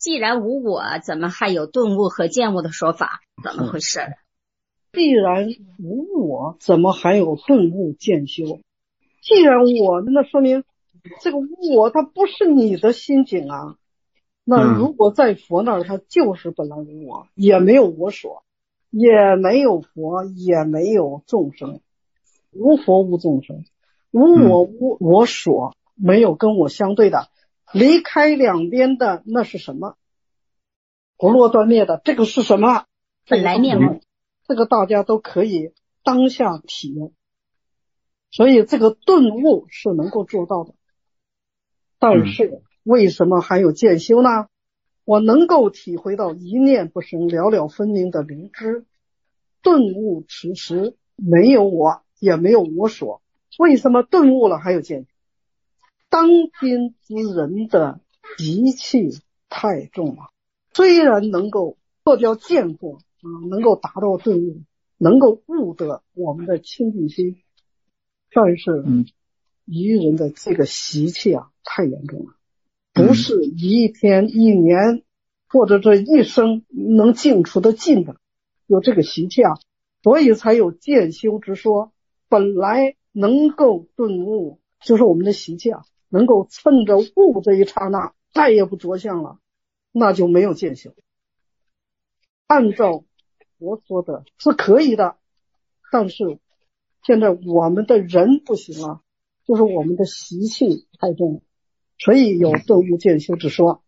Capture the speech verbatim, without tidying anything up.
既然无我，怎么还有顿悟和见悟的说法？怎么回事？ 既然无我，怎么还有顿悟见修？既然我，那说明这个我它不是你的心境啊。那如果在佛那儿，它就是本来无我，也没有我所，也没有佛，也没有众生，无佛无众生，无我无我所，没有跟我相对的，离开两边的那是什么？不落断灭的，这个是什么？ 本来面目。 这个大家都可以当下体验，所以这个顿悟是能够做到的。但是为什么还有见修呢？我能够体会到一念不生，了了分明的灵知，顿悟迟迟，没有我，也没有我所。为什么顿悟了还有见修？当今之人的习气太重了，虽然能够做掉见过啊，能够达到顿悟，能够悟得我们的清净心，但是愚人的这个习气啊太严重了，不是一天一年或者这一生能净除的尽的，有这个习气啊，所以才有见修之说。本来能够顿悟，就是我们的习气啊，能够趁着悟这一刹那再也不着相了，那就没有见修。按照我说的是可以的，但是现在我们的人不行了，就是我们的习气太重，所以有顿悟见修之说。